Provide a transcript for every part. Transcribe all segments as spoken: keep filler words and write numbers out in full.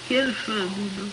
Quelle fin vous notez?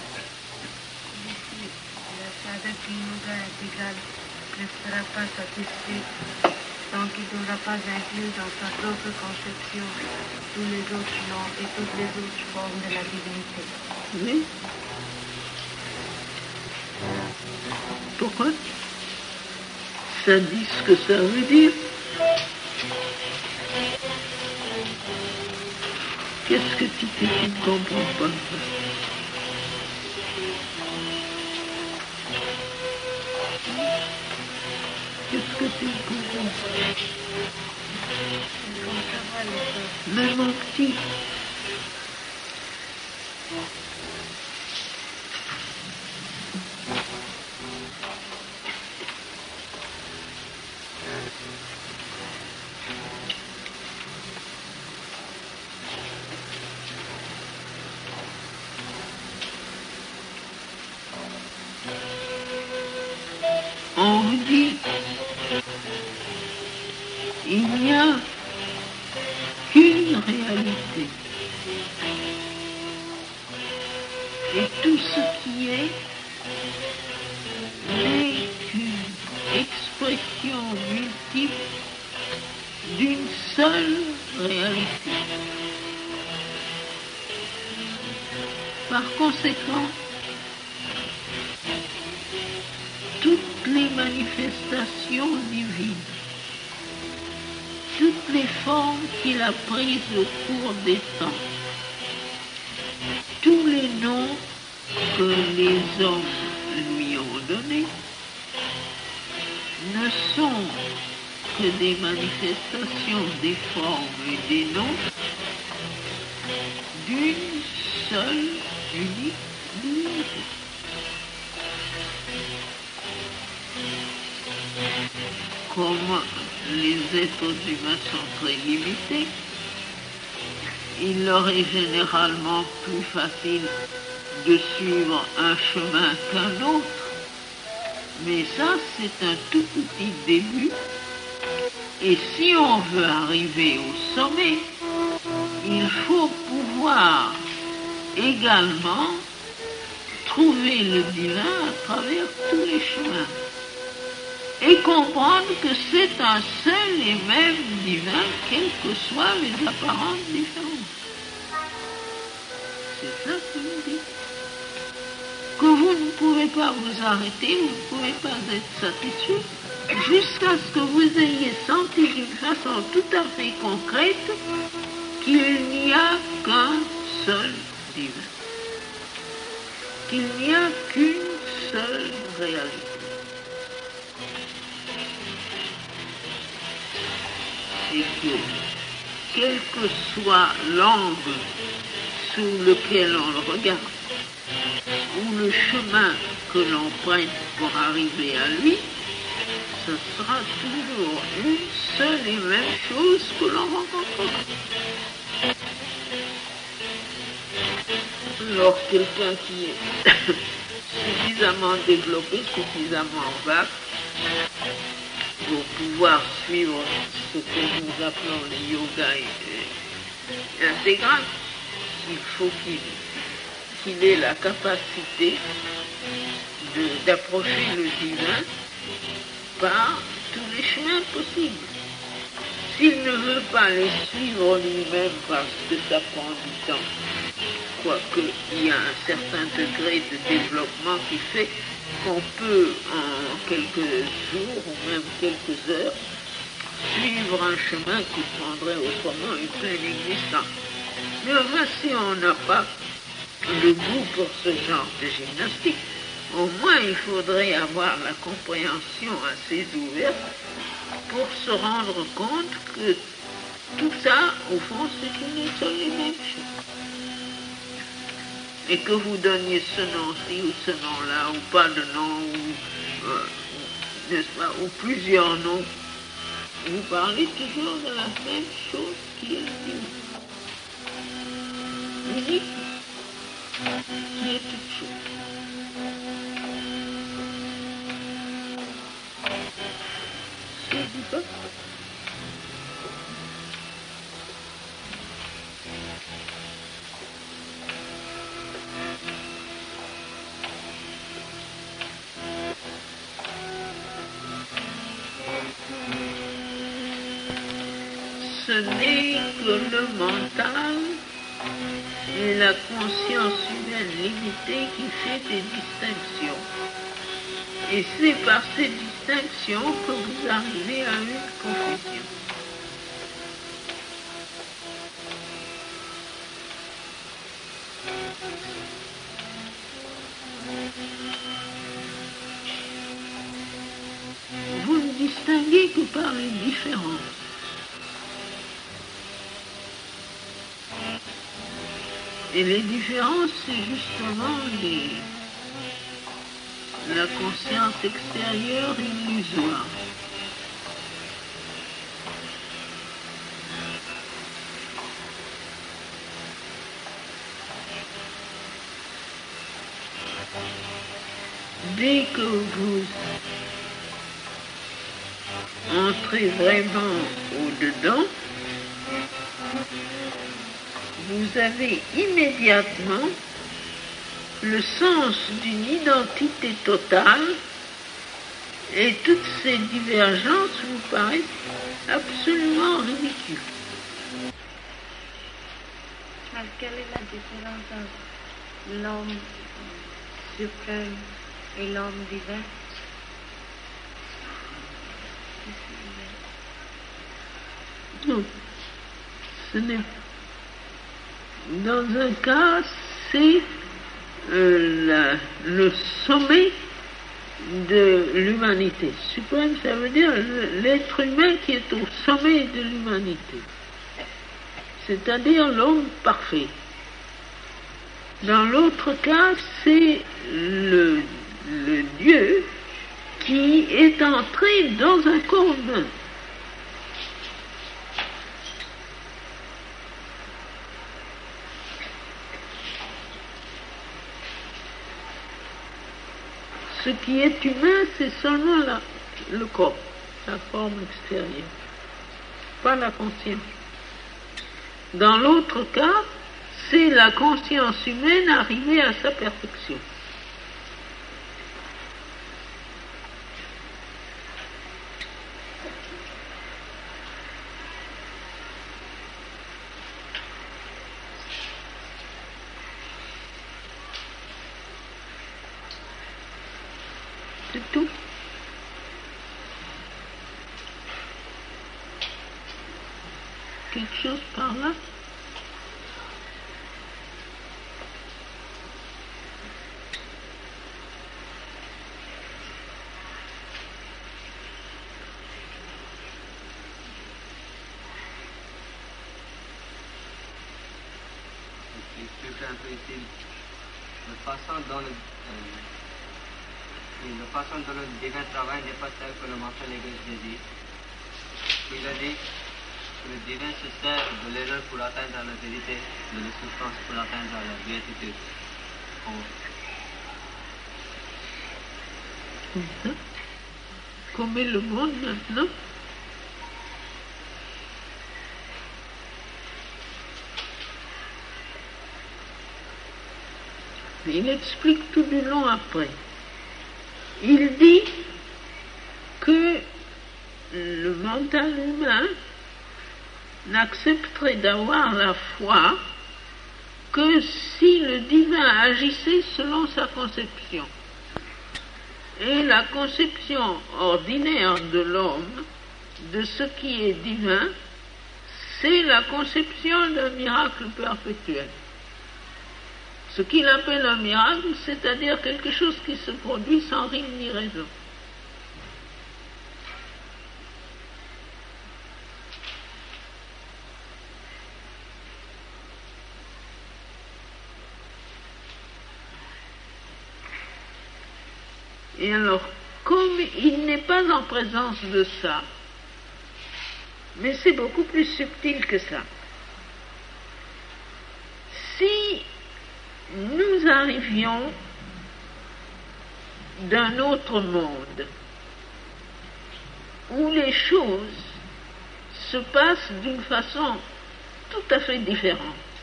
La Shahada qui nous a égal ne sera pas satisfait tant qu'il n'aura pas inclus dans sa propre conception tous les autres noms et toutes les autres formes de la divinité. Oui. Pourquoi? Ça dit ce que ça veut dire. Qu'est-ce que tu dis, tu ne comprends pas? Qu'est-ce que tu ne comprends pas? Mais mon petit, on vous dit, il n'y a qu'une réalité. Et tout ce qui est n'est qu'une expression multiple d'une seule réalité. Par conséquent, toutes les manifestations divines, toutes les formes qu'il a prises au cours des temps, tous les noms que les hommes lui ont donnés, ne sont que des manifestations des formes et des noms d'une seule unique divinité. Comme les êtres humains sont très limités, il leur est généralement plus facile de suivre un chemin qu'un autre. Mais ça, c'est un tout petit début. Et si on veut arriver au sommet, il faut pouvoir également trouver le divin à travers tous les chemins. Et comprendre que c'est un seul et même divin, quelles que soient les apparentes différences. C'est ça qu'il nous dit. Que vous ne pouvez pas vous arrêter, vous ne pouvez pas être satisfait, jusqu'à ce que vous ayez senti d'une façon tout à fait concrète qu'il n'y a qu'un seul divin. Qu'il n'y a qu'une seule réalité. Et que, quel que soit l'angle sous lequel on le regarde, ou le chemin que l'on prenne pour arriver à lui, ce sera toujours une seule et même chose que l'on rencontrera. Alors quelqu'un qui est suffisamment développé, suffisamment vague, pour pouvoir suivre ce que nous appelons le yoga intégral, il faut qu'il qu'il ait la capacité de, d'approcher le divin par tous les chemins possibles. S'il ne veut pas les suivre lui-même parce que ça prend du temps, quoique il y a un certain degré de développement qui fait qu'on peut en quelques jours ou même quelques heures suivre un chemin qui prendrait autrement une pleine existence. Mais enfin, si on n'a pas le goût pour ce genre de gymnastique, au moins il faudrait avoir la compréhension assez ouverte pour se rendre compte que tout ça, au fond, c'est une seule et même chose. Et que vous donniez ce nom-ci ou ce nom-là, ou pas de nom, ou, euh, n'est-ce pas, ou plusieurs noms, vous parlez toujours de la même chose qui est l'unique. L'unique qui est toute chose. Je ne dis pas. ce n'est que le mental et la conscience humaine limitée qui fait des distinctions. Et c'est par ces distinctions que vous arrivez à une confession. Vous ne distinguez que par les différences. Et les différences, c'est justement les, la conscience extérieure illusoire. Dès que vous entrez vraiment au-dedans, vous avez immédiatement le sens d'une identité totale et toutes ces divergences vous paraissent absolument ridicules. Alors, quelle est la différence entre l'homme suprême et l'homme divin? Non, ce n'est pas. Dans un cas, c'est euh, la, le sommet de l'humanité. Suprême, ça veut dire l'être humain qui est au sommet de l'humanité. C'est-à-dire l'homme parfait. Dans l'autre cas, c'est le, le Dieu qui est entré dans un corps humain. Ce qui est humain, c'est seulement la, le corps, la forme extérieure, pas la conscience. Dans l'autre cas, c'est la conscience humaine arrivée à sa perfection. C'est tout. Quelque chose par là? Expliquer un peu ici la façon dont le, euh, la façon dont le divin travail n'est pas celle que le mental égoïste désire. Il a dit que le divin se sert de l'erreur pour atteindre la vérité, de la souffrance pour atteindre la béatitude. Oh. Comme est le monde maintenant? Il explique tout du long après. Il dit que le mental humain n'accepterait d'avoir la foi que si le divin agissait selon sa conception. Et la conception ordinaire de l'homme, de ce qui est divin, c'est la conception d'un miracle perpétuel. Ce qu'il appelle un miracle, c'est-à-dire quelque chose qui se produit sans rime ni raison. Et alors, comme il n'est pas en présence de ça, mais c'est beaucoup plus subtil que ça, si nous arrivions d'un autre monde où les choses se passent d'une façon tout à fait différente,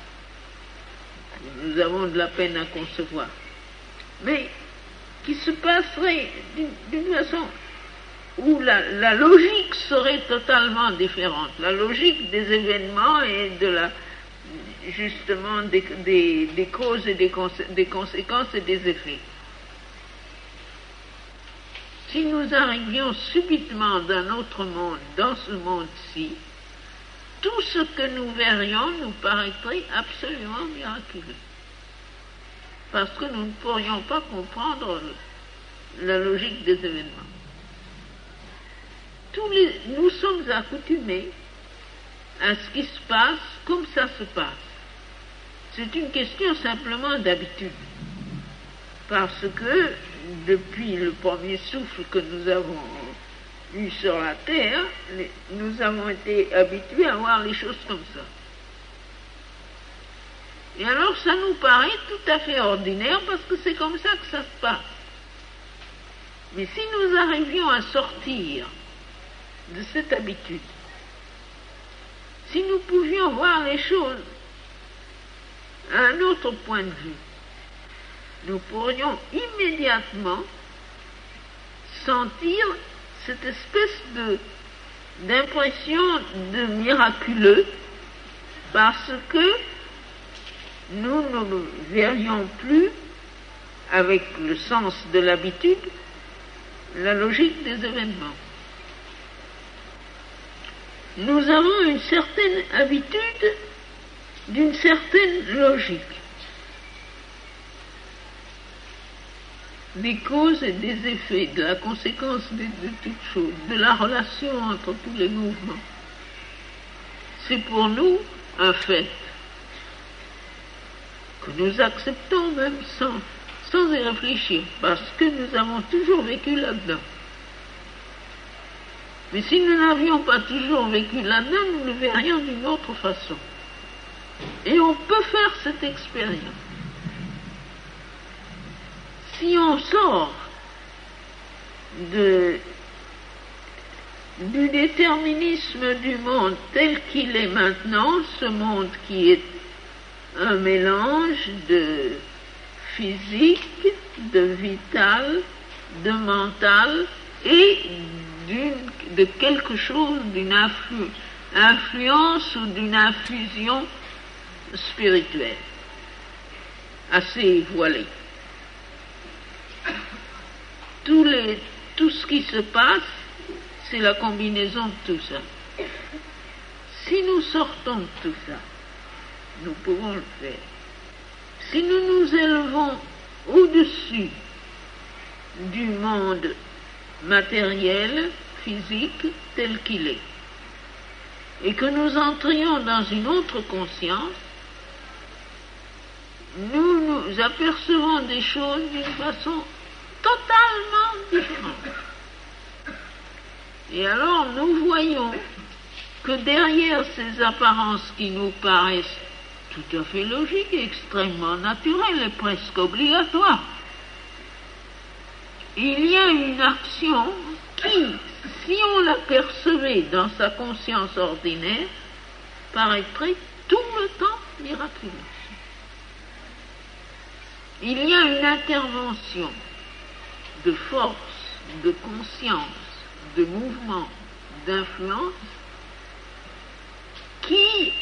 nous avons de la peine à concevoir, mais qui se passerait d'une façon où la, la logique serait totalement différente, la logique des événements et de la, justement des, des, des causes et des, consé- des conséquences et des effets. Si nous arrivions subitement d'un autre monde, dans ce monde-ci, tout ce que nous verrions nous paraîtrait absolument miraculeux. Parce que nous ne pourrions pas comprendre la logique des événements. Tous les, nous sommes accoutumés à ce qui se passe comme ça se passe. C'est une question simplement d'habitude. Parce que depuis le premier souffle que nous avons eu sur la terre, les, nous avons été habitués à voir les choses comme ça. Et alors ça nous paraît tout à fait ordinaire parce que c'est comme ça que ça se passe. Mais si nous arrivions à sortir de cette habitude, si nous pouvions voir les choses à un autre point de vue, nous pourrions immédiatement sentir cette espèce de, d'impression de miraculeux parce que nous ne verrions plus, avec le sens de l'habitude, la logique des événements. Nous avons une certaine habitude d'une certaine logique. Des causes et des effets, de la conséquence de, de toutes choses, de la relation entre tous les mouvements. C'est pour nous un fait que nous acceptons même sans, sans y réfléchir, parce que nous avons toujours vécu là-dedans. Mais si nous n'avions pas toujours vécu là-dedans, nous le verrions d'une autre façon. Et on peut faire cette expérience. Si on sort de, du déterminisme du monde tel qu'il est maintenant, ce monde qui est un mélange de physique, de vital, de mental et d'une, de quelque chose, d'une influ, influence ou d'une infusion spirituelle, assez voilée. Tous les, tout ce qui se passe, c'est la combinaison de tout ça. Si nous sortons de tout ça, nous pouvons le faire. Si nous nous élevons au-dessus du monde matériel, physique, tel qu'il est, et que nous entrions dans une autre conscience, nous nous apercevons des choses d'une façon totalement différente. Et alors nous voyons que derrière ces apparences qui nous paraissent tout à fait logiques, extrêmement naturelles et presque obligatoires, il y a une action qui, si on l'apercevait dans sa conscience ordinaire, paraîtrait tout le temps miraculeuse. Il y a une intervention de force, de conscience, de mouvement, d'influence, qui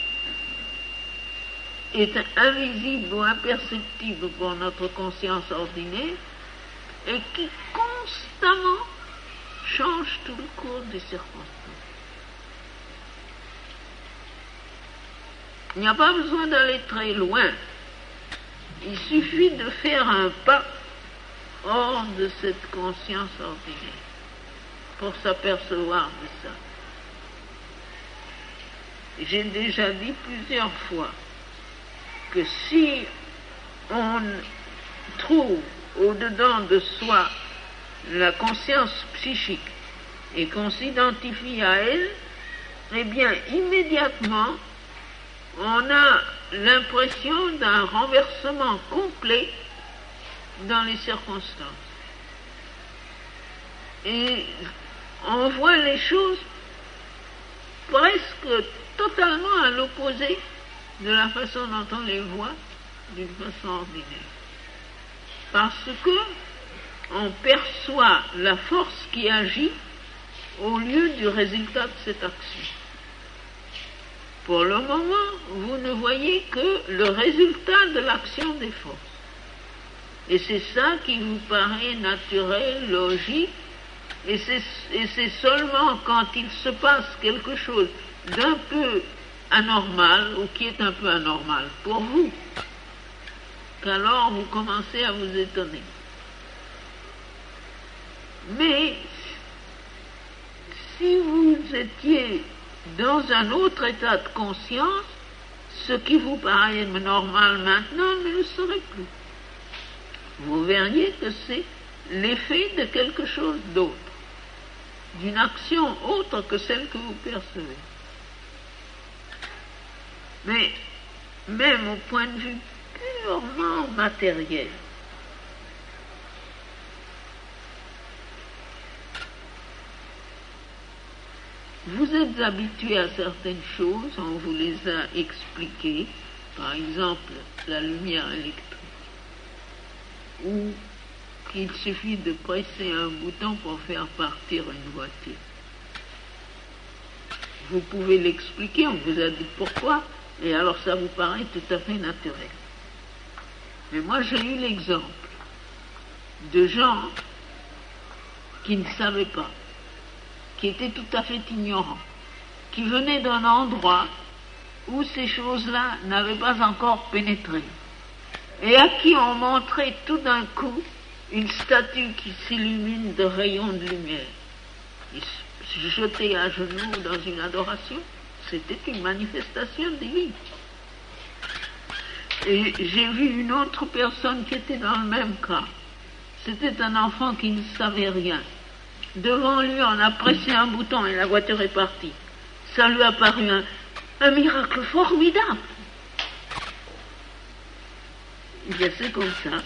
est invisible ou imperceptible pour notre conscience ordinaire et qui constamment change tout le cours des circonstances. Il n'y a pas besoin d'aller très loin. Il suffit de faire un pas hors de cette conscience ordinaire pour s'apercevoir de ça. J'ai déjà dit plusieurs fois que si on trouve au-dedans de soi la conscience psychique et qu'on s'identifie à elle, eh bien immédiatement on a l'impression d'un renversement complet dans les circonstances. Et on voit les choses presque totalement à l'opposé de la façon dont on les voit d'une façon ordinaire. Parce que on perçoit la force qui agit au lieu du résultat de cette action. Pour le moment, vous ne voyez que le résultat de l'action des forces. Et c'est ça qui vous paraît naturel, logique, et c'est, et c'est seulement quand il se passe quelque chose d'un peu anormal, ou qui est un peu anormal pour vous, qu'alors vous commencez à vous étonner. Mais si vous étiez dans un autre état de conscience, ce qui vous paraît normal maintenant ne le serait plus. Vous verriez que c'est l'effet de quelque chose d'autre, d'une action autre que celle que vous percevez. Mais même au point de vue purement matériel, vous êtes habitué à certaines choses, on vous les a expliquées, par exemple la lumière électrique, ou qu'il suffit de presser un bouton pour faire partir une voiture. Vous pouvez l'expliquer, on vous a dit pourquoi, et alors ça vous paraît tout à fait naturel. Mais moi j'ai eu l'exemple de gens qui ne savaient pas, qui étaient tout à fait ignorants, qui venaient d'un endroit où ces choses-là n'avaient pas encore pénétré, et à qui on montrait tout d'un coup une statue qui s'illumine de rayons de lumière. Ils se jetaient à genoux dans une adoration, c'était une manifestation divine. Et j'ai vu une autre personne qui était dans le même cas. C'était un enfant qui ne savait rien. Devant lui, on a pressé un bouton et la voiture est partie. Ça lui a paru un, un miracle formidable. Eh bien, c'est comme ça.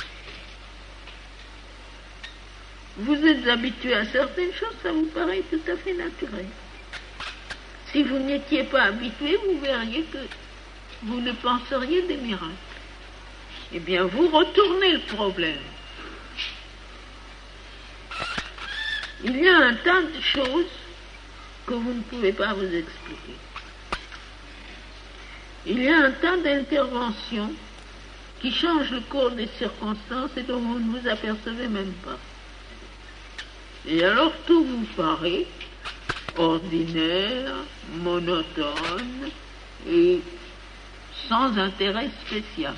Vous êtes habitué à certaines choses, ça vous paraît tout à fait naturel. Si vous n'étiez pas habitué, vous verriez que vous ne penseriez des miracles. Eh bien, vous retournez le problème. Il y a un tas de choses que vous ne pouvez pas vous expliquer. Il y a un tas d'interventions qui changent le cours des circonstances et dont vous ne vous apercevez même pas. Et alors tout vous paraît ordinaire, monotone et sans intérêt spécial.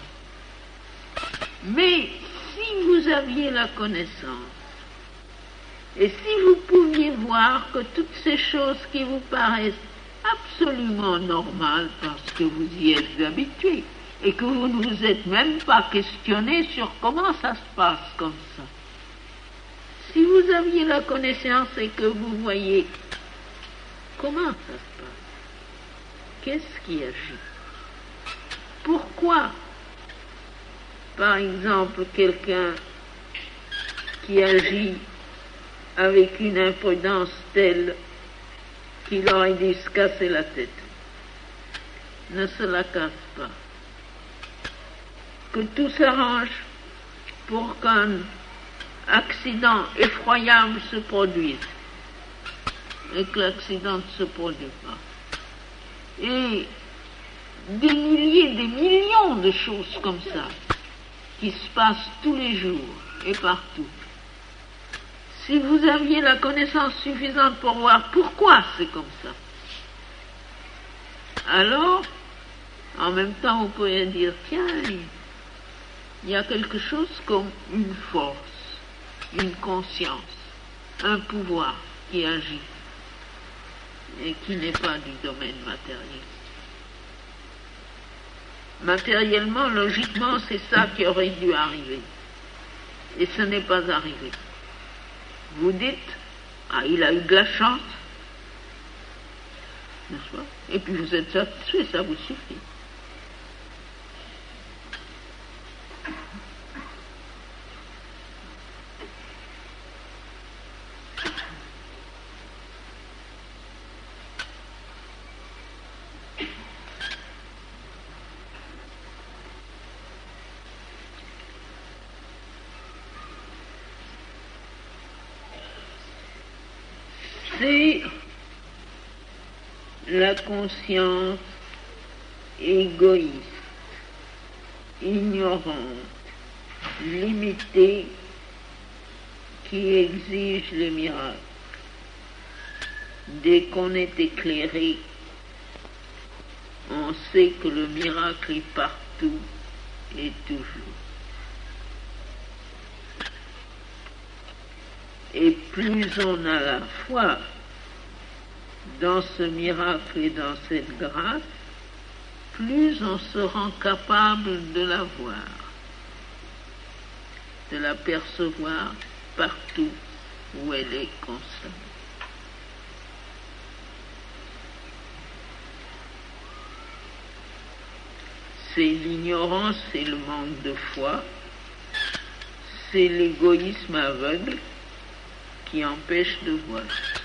Mais si vous aviez la connaissance, et si vous pouviez voir que toutes ces choses qui vous paraissent absolument normales parce que vous y êtes habitué et que vous ne vous êtes même pas questionné sur comment ça se passe comme ça, si vous aviez la connaissance et que vous voyez comment ça se passe, qu'est-ce qui agit? Pourquoi, par exemple, quelqu'un qui agit avec une imprudence telle qu'il aurait dû se casser la tête, ne se la casse pas, que tout s'arrange pour qu'un accident effroyable se produise et que l'accident ne se produit pas. Et des milliers, des millions de choses comme ça qui se passent tous les jours et partout. Si vous aviez la connaissance suffisante pour voir pourquoi c'est comme ça, alors, en même temps, vous pourriez dire, tiens, il y a quelque chose comme une force, une conscience, un pouvoir qui agit et qui n'est pas du domaine matériel. Matériellement, logiquement, c'est ça qui aurait dû arriver. Et ce n'est pas arrivé. Vous dites, ah, il a eu de la chance, n'est-ce pas? Et puis vous êtes satisfait, ça vous suffit. c'est la conscience égoïste, ignorante, limitée, qui exige les miracles. Dès qu'on est éclairé, on sait que le miracle est partout et toujours. Et plus on a la foi dans ce miracle et dans cette grâce, plus on se rend capable de la voir, de la percevoir partout où elle est constante. C'est l'ignorance et le manque de foi, c'est l'égoïsme aveugle qui empêche de voir.